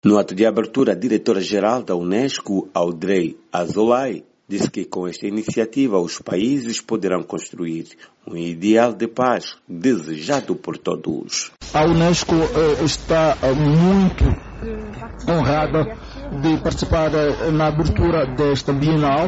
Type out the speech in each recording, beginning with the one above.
No ato de abertura, a diretora-geral da Unesco, Audrey Azoulay, disse que com esta iniciativa os países poderão construir um ideal de paz desejado por todos. A Unesco está muito honrada de participar na abertura desta Bienal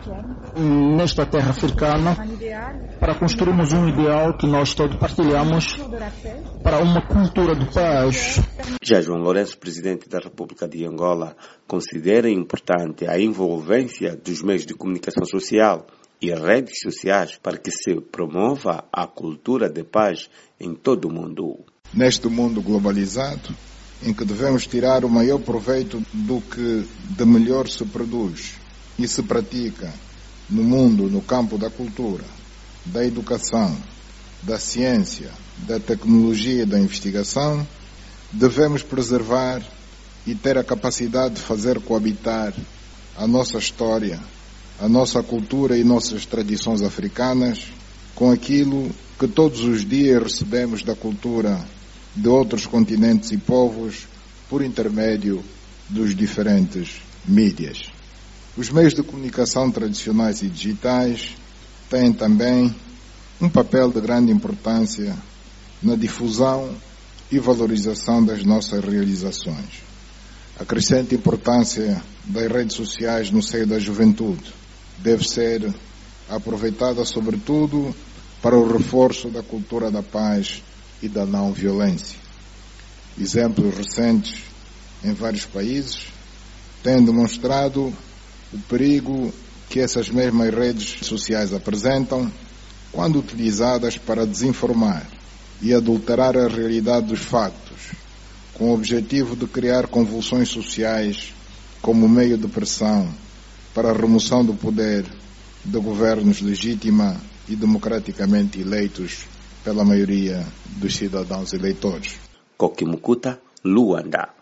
nesta terra africana para construirmos um ideal que nós todos partilhamos para uma cultura de paz. Já João Lourenço, presidente da República de Angola, considera importante a envolvência dos meios de comunicação social e redes sociais para que se promova a cultura de paz em todo o mundo. Neste mundo globalizado, em que devemos tirar o maior proveito do que de melhor se produz e se pratica no mundo, no campo da cultura, da educação, da ciência, da tecnologia e da investigação, devemos preservar e ter a capacidade de fazer coabitar a nossa história, a nossa cultura e nossas tradições africanas com aquilo que todos os dias recebemos da cultura de outros continentes e povos por intermédio dos diferentes mídias. Os meios de comunicação tradicionais e digitais têm também um papel de grande importância na difusão e valorização das nossas realizações. A crescente importância das redes sociais no seio da juventude deve ser aproveitada sobretudo para o reforço da cultura da paz e da não violência. Exemplos recentes em vários países têm demonstrado o perigo que essas mesmas redes sociais apresentam quando utilizadas para desinformar e adulterar a realidade dos factos, com o objetivo de criar convulsões sociais como meio de pressão para a remoção do poder de governos legítima e democraticamente eleitos pela maioria dos cidadãos eleitores. Koki Mukuta, Luanda.